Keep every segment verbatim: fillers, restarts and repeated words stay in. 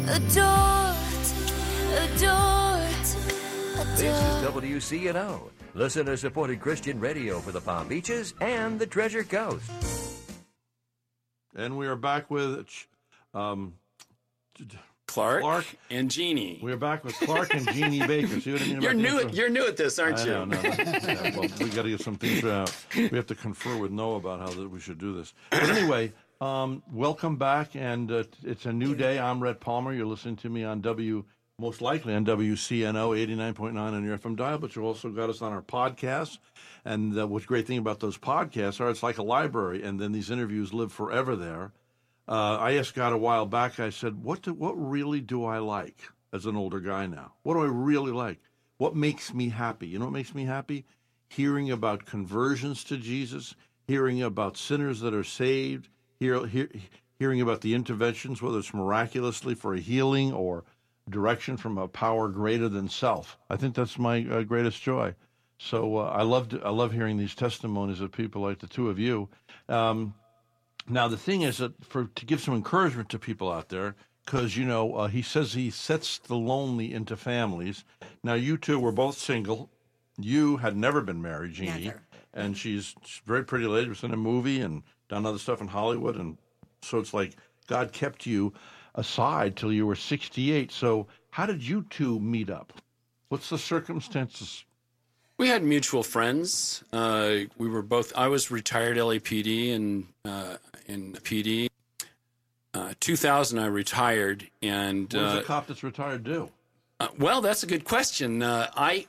adored, adored, adored. This is W C N O, listener-supported Christian radio for the Palm Beaches and the Treasure Coast. And we are back with um, Clark, Clark and Jeannie. We are back with Clark and Jeannie Baker. See what I mean? You're about new. the At, you're new at this, aren't I you? know, no, no. Yeah, well, we got to get some things out. We have to confer with Noah about how that we should do this. But anyway, um, welcome back, and uh, it's a new day. I'm Rhett Palmer. You're listening to me on W, most likely on W C N O eighty-nine point nine on your F M dial, but you also got us on our podcasts. And uh, what's great thing about those podcasts are it's like a library, and then these interviews live forever there. Uh, I asked God a while back, I said, what do, what really do I like as an older guy now? What do I really like? What makes me happy? You know what makes me happy? Hearing about conversions to Jesus, hearing about sinners that are saved, hear, hear, hearing about the interventions, whether it's miraculously for a healing or direction from a power greater than self. I think that's my uh, greatest joy. So uh, I love I love hearing these testimonies of people like the two of you. Um, now the thing is that for to give some encouragement to people out there, because you know uh, he says he sets the lonely into families. Now you two were both single. You had never been married, Jeannie, Never. and she's, she's a very pretty lady. Was in a movie and done other stuff in Hollywood, and so it's like God kept you aside till you were sixty-eight. So how did you two meet up? What's the circumstances? We had mutual friends. Uh, we were both. I was retired L A P D and uh, in P D. Uh, two thousand, I retired, and What does uh, a cop that's retired do? uh, well, that's a good question. Uh, I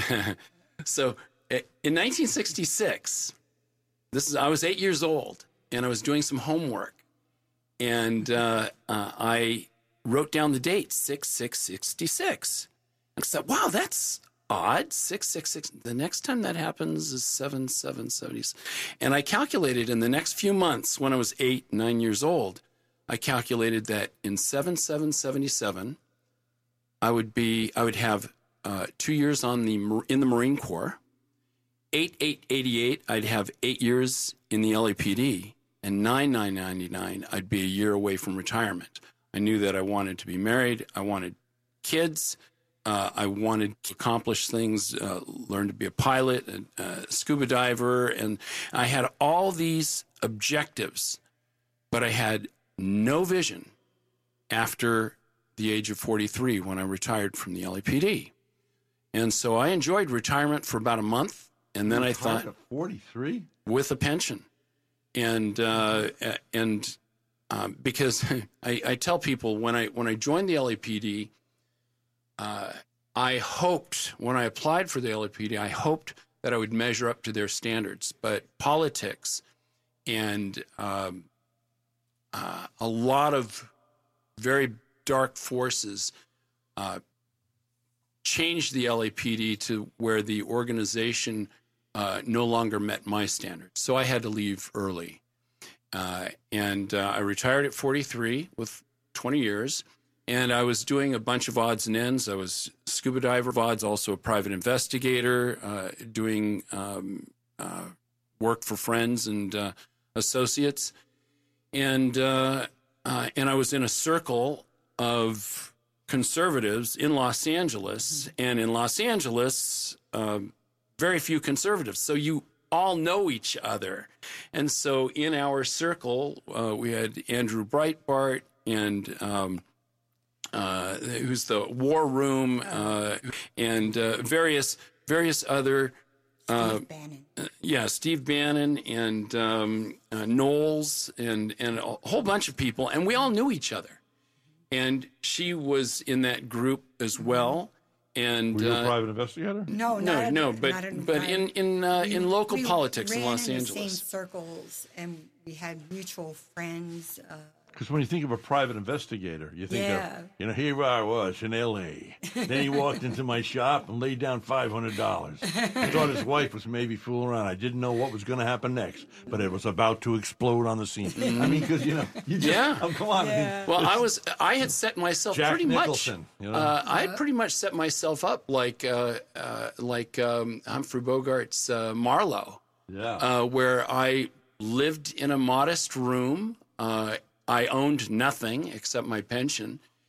so uh, in nineteen sixty-six, this is I was eight years old, and I was doing some homework, and uh, uh, I wrote down the date six six sixty-six. I said, "Wow, that's odd, six six six. The next time that happens is seven seven seventy." And I calculated in the next few months, when I was eight, nine years old, I calculated that in seven seven seventy-seven, I would be, I would have uh, two years on the in the Marine Corps. eight eight eighty-eight, I'd have eight years in the L A P D, and nine nine ninety-nine, I'd be a year away from retirement. I knew that I wanted to be married. I wanted kids. Uh, I wanted to accomplish things, uh, learn to be a pilot, a, a scuba diver, and I had all these objectives, but I had no vision after the age of forty-three when I retired from the L A P D. And so I enjoyed retirement for about a month, and then I thought, at forty-three? with a pension. And uh, and uh, because I, I tell people when I when I joined the L A P D, Uh, I hoped, when I applied for the L A P D, I hoped that I would measure up to their standards. But politics and um, uh, a lot of very dark forces uh, changed the L A P D to where the organization uh, no longer met my standards. So I had to leave early. Uh, and uh, I retired at forty-three with twenty years. And I was doing a bunch of odds and ends. I was scuba diver odds, also a private investigator, uh, doing um, uh, work for friends and uh, associates. And uh, uh, and I was in a circle of conservatives in Los Angeles. And in Los Angeles, uh, very few conservatives. So you all know each other. And so in our circle, uh, we had Andrew Breitbart and... Um, Uh, who's the War Room, uh, and uh, various various other, uh, Steve Bannon. Uh, yeah, Steve Bannon and um, uh, Knowles and and a whole bunch of people, and we all knew each other. And she was in that group as well. And Were you uh, a private investigator? No, no, not no, a, but not a, but not in in uh, we- in local we politics in ran Los in Angeles. the same circles, and we had mutual friends. Uh, Because when you think of a private investigator, you think Yeah. of, you know, here I was in L A Then he walked into my shop and laid down five hundred dollars. I thought his wife was maybe fooling around. I didn't know what was going to happen next, but it was about to explode on the scene. I mean, because, you know, you just, Yeah. oh, come on. I mean, Yeah. Well, I was I had set myself Jack pretty Nicholson, much. you know? uh, I had pretty much set myself up like uh, uh, like um, Humphrey Bogart's uh, Marlowe, yeah. uh, where I lived in a modest room. Uh, I owned nothing except my pension,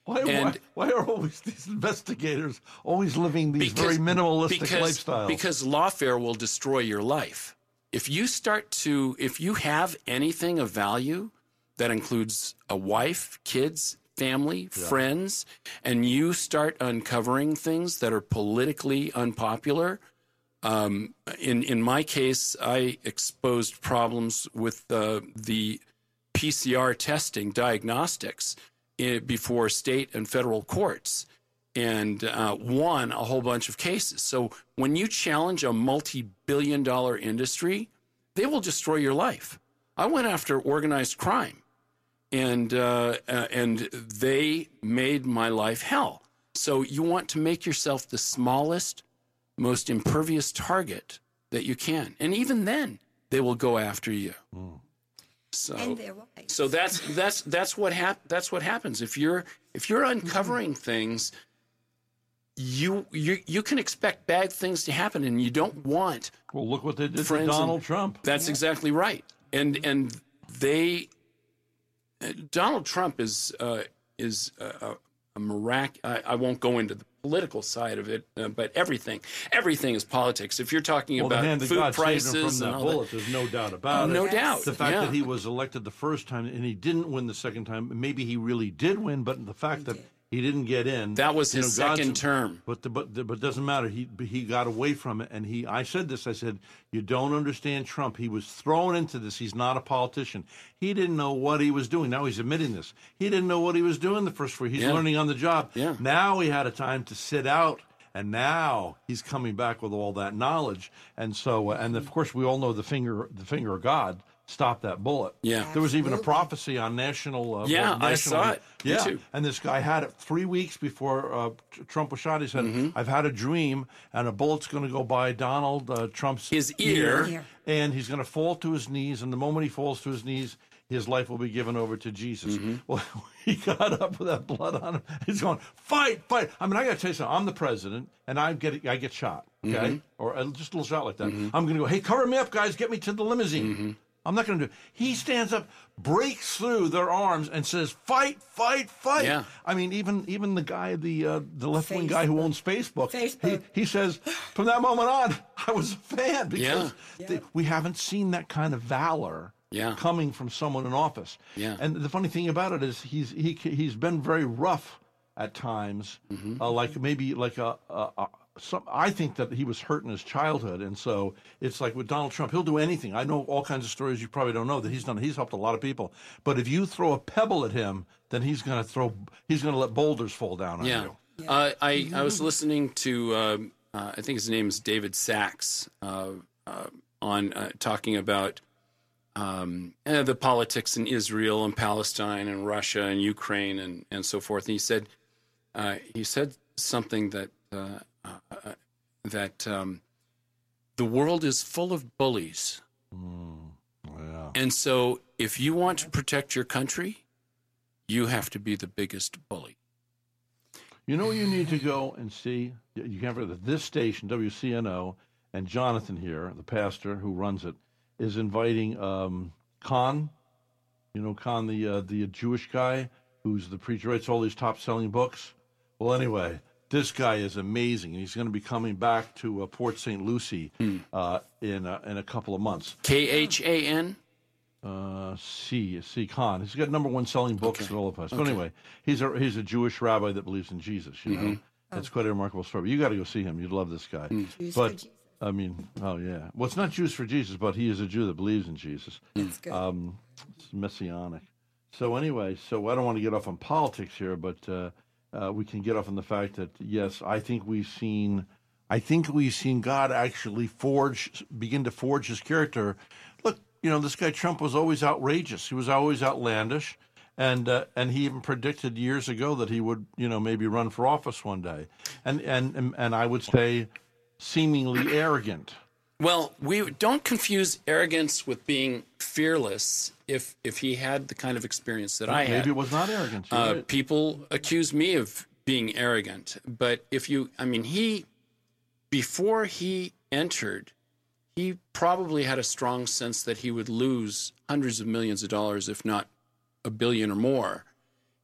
Why, And- why, why are always these investigators always living these Because- very minimalistic because, lifestyles? Because lawfare will destroy your life. If you start to, if you have anything of value that includes a wife, kids, family, friends, and you start uncovering things that are politically unpopular, um, in in my case, I exposed problems with uh, the P C R testing diagnostics in, before state and federal courts, and uh, won a whole bunch of cases. So when you challenge a multi-billion dollar industry, they will destroy your life. I went after organized crime, and uh, uh, and they made my life hell. So you want to make yourself the smallest, most impervious target that you can, and even then, they will go after you. Mm. So, And they're right. so that's that's that's what hap- that's what happens if you're if you're uncovering things. You you you can expect bad things to happen, and you don't want. Well, look what they did to friends Donald and- Trump. That's exactly right, and and they uh, Donald Trump is uh, is a, a mirac. I, I won't go into the political side of it, uh, but everything everything is politics. If you're talking Well, the about hand that food God saved him prices from and that all bullet, that, there's no doubt about it. no Yes. doubt. The fact yeah. that he was elected the first time and he didn't win the second time, maybe he really did win, but the fact that he didn't get in. That was you his know, God's- second term. But the, but the, but it doesn't matter. He he got away from it, and he. I said this. I said, you don't understand Trump. He was thrown into this. He's not a politician. He didn't know what he was doing. Now he's admitting this. He didn't know what he was doing the first four. He's Yeah. learning on the job. Yeah. Now he had a time to sit out. And now he's coming back with all that knowledge, and so, and of course, we all know the finger, the finger of God stopped that bullet. Yeah. There was even a Absolutely. prophecy on national. Uh, Yeah, I national- saw it. Me Yeah, too. and this guy had it three weeks before uh, Tr- Trump was shot. He said, "I've had a dream, and a bullet's going to go by Donald uh, Trump's His ear. Ear. and he's going to fall to his knees. And the moment he falls to his knees, his life will be given over to Jesus." Mm-hmm. Well, he got up with that blood on him. He's going, "Fight, fight!" I mean, I got to tell you something. I'm the president, and I get I get shot, okay, Mm-hmm. or uh, just a little shot like that. I'm going to go, "Hey, cover me up, guys! Get me to the limousine." Mm-hmm. I'm not going to do it. He stands up, breaks through their arms, and says, "Fight, fight, fight!" Yeah. I mean, even even the guy, the uh, the left wing guy who Facebook. owns Facebook, Facebook. He, he says, from that moment on, I was a fan because Yeah. th- we haven't seen that kind of valor Yeah. coming from someone in office. Yeah. And the funny thing about it is he's he he's been very rough at times, Mm-hmm. uh, like maybe like a. a, a some, I think that he was hurt in his childhood, and so it's like with Donald Trump, he'll do anything. I know all kinds of stories you probably don't know that he's done. He's helped a lot of people, but if you throw a pebble at him, then he's going to throw. He's going to let boulders fall down on Yeah. you. Uh, I, I was listening to, um, uh, I think his name is David Sachs, uh, uh, on uh, talking about um, uh, the politics in Israel and Palestine and Russia and Ukraine and, and so forth. And he said, uh, he said something that, uh, uh, that um, the world is full of bullies. Yeah. And so if you want to protect your country, you have to be the biggest bully. You know where you need to go and see? You can't forget that this station, W C N O, and Jonathan here, the pastor who runs it, is inviting um, Khan. You know Khan, the uh, the Jewish guy who's the preacher, writes all these top-selling books. Well, anyway, this guy is amazing. He's going to be coming back to uh, Port Saint Lucie uh, in uh, in a couple of months. K H A N? Uh, C C Khan. He's got number one selling books in all of us. So anyway, he's a he's a Jewish rabbi that believes in Jesus. You know, that's quite a remarkable story. You got to go see him. You'd love this guy. Jews for but Jesus. I mean, oh yeah. Well, it's not Jews for Jesus, but he is a Jew that believes in Jesus. That's good. Um, it's messianic. So anyway, so I don't want to get off on politics here, but uh, uh, we can get off on the fact that yes, I think we've seen, I think we've seen God actually forge, begin to forge His character. Look, you know, this guy Trump was always outrageous. He was always outlandish, and uh, and he even predicted years ago that he would, you know, maybe run for office one day, and and and, and I would say, seemingly arrogant. Well, we don't confuse arrogance with being fearless. If if he had the kind of experience that I had, Maybe it was not arrogance. You're uh, right. people accuse me of being arrogant. But if you, I mean, he before he entered, he probably had a strong sense that he would lose hundreds of millions of dollars, if not a billion or more.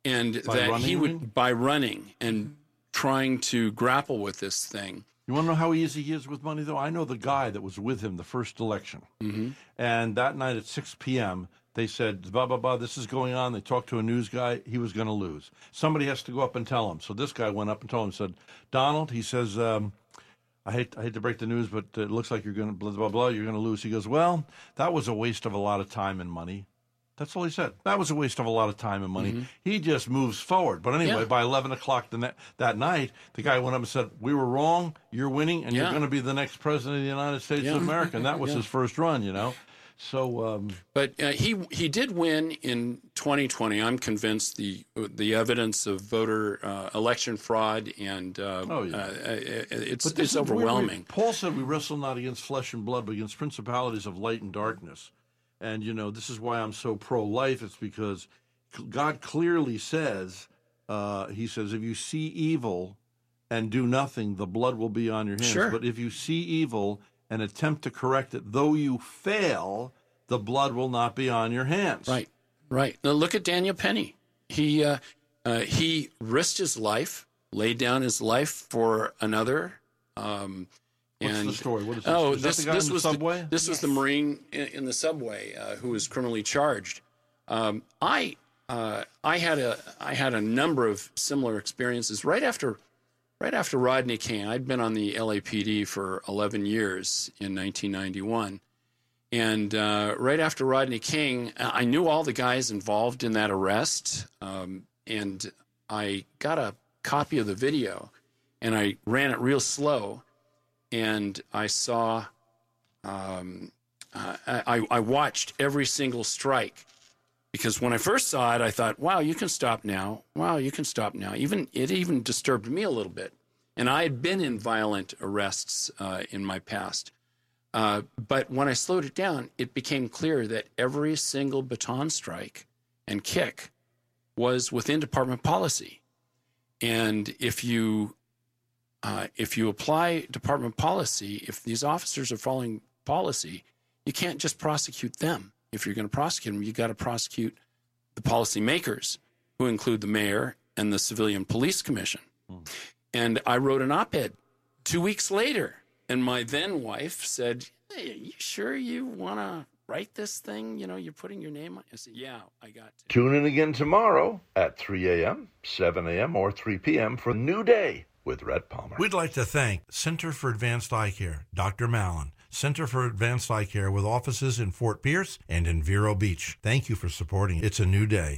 and By that running, he you would mean? by running and trying to grapple with this thing. You want to know how easy he is with money, though? I know the guy that was with him the first election. Mm-hmm. And that night at six p.m., they said, blah, blah, blah, this is going on. They talked to a news guy. He was going to lose. Somebody has to go up and tell him. So this guy went up and told him, said, Donald, he says, um, I hate I hate to break the news, but it looks like you're going to blah, blah, blah, you're going to lose. He goes, well, that was a waste of a lot of time and money. That's all he said. That was a waste of a lot of time and money. Mm-hmm. He just moves forward. But anyway, Yeah. by eleven o'clock the ne- that night, the guy went up and said, we were wrong, you're winning, and Yeah. you're going to be the next president of the United States Yeah. of America. And that was Yeah. his first run, you know. So, um, But uh, he he did win in twenty twenty. I'm convinced the the evidence of voter uh, election fraud and uh, Oh, yeah. uh, it's but this it's is- we- we- overwhelming. Paul said we wrestle not against flesh and blood, but against principalities of light and darkness. And, you know, this is why I'm so pro-life. It's because God clearly says, uh, he says, if you see evil and do nothing, the blood will be on your hands. Sure. But if you see evil and attempt to correct it, though you fail, the blood will not be on your hands. Right, right. Now look at Daniel Penny. He uh, uh, he risked his life, laid down his life for another. Um, What's and, the story? What is this? Oh, Is that this the guy this in the was subway? The, this was the Marine in, in the subway uh, who was criminally charged. Um, I uh, I had a I had a number of similar experiences right after right after Rodney King. I'd been on the L A P D for eleven years in nineteen ninety-one. And uh, right after Rodney King, I knew all the guys involved in that arrest. Um, and I got a copy of the video and I ran it real slow. And I saw, um, uh, I, I watched every single strike. Because when I first saw it, I thought, wow, you can stop now. Wow, you can stop now. Even it even disturbed me a little bit. And I had been in violent arrests uh, in my past. Uh, but when I slowed it down, it became clear that every single baton strike and kick was within department policy. And if you uh, if you apply department policy, if these officers are following policy, you can't just prosecute them. If you're going to prosecute them, you got to prosecute the policymakers, who include the mayor and the Civilian Police Commission. Mm. And I wrote an op-ed two weeks later. And my then wife said, hey, are you sure you want to write this thing? You know, you're putting your name on it. I said, yeah, I got to. Tune in again tomorrow at three a.m., seven a.m., or three p.m. for a new day with Rhett Palmer. We'd like to thank Center for Advanced Eye Care, Doctor Mallon, Center for Advanced Eye Care with offices in Fort Pierce and in Vero Beach. Thank you for supporting It's a New Day.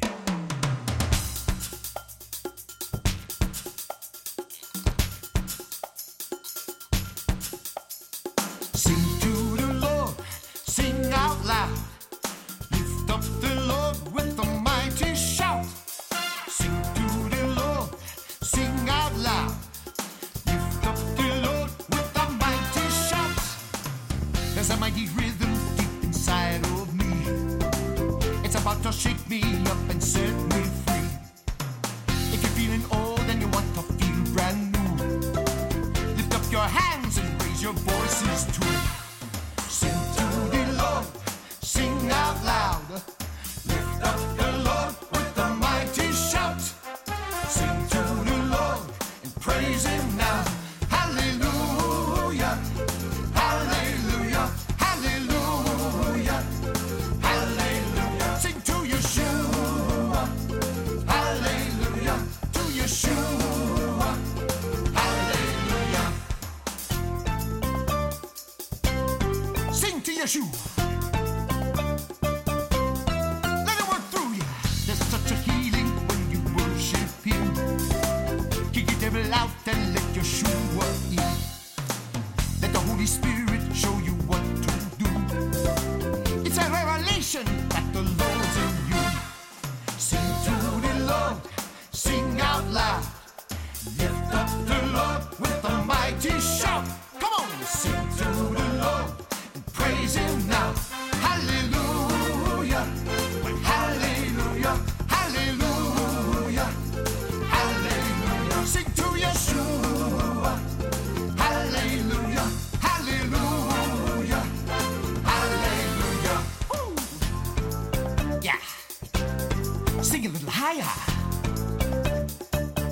Lift up the Lord with a mighty shout.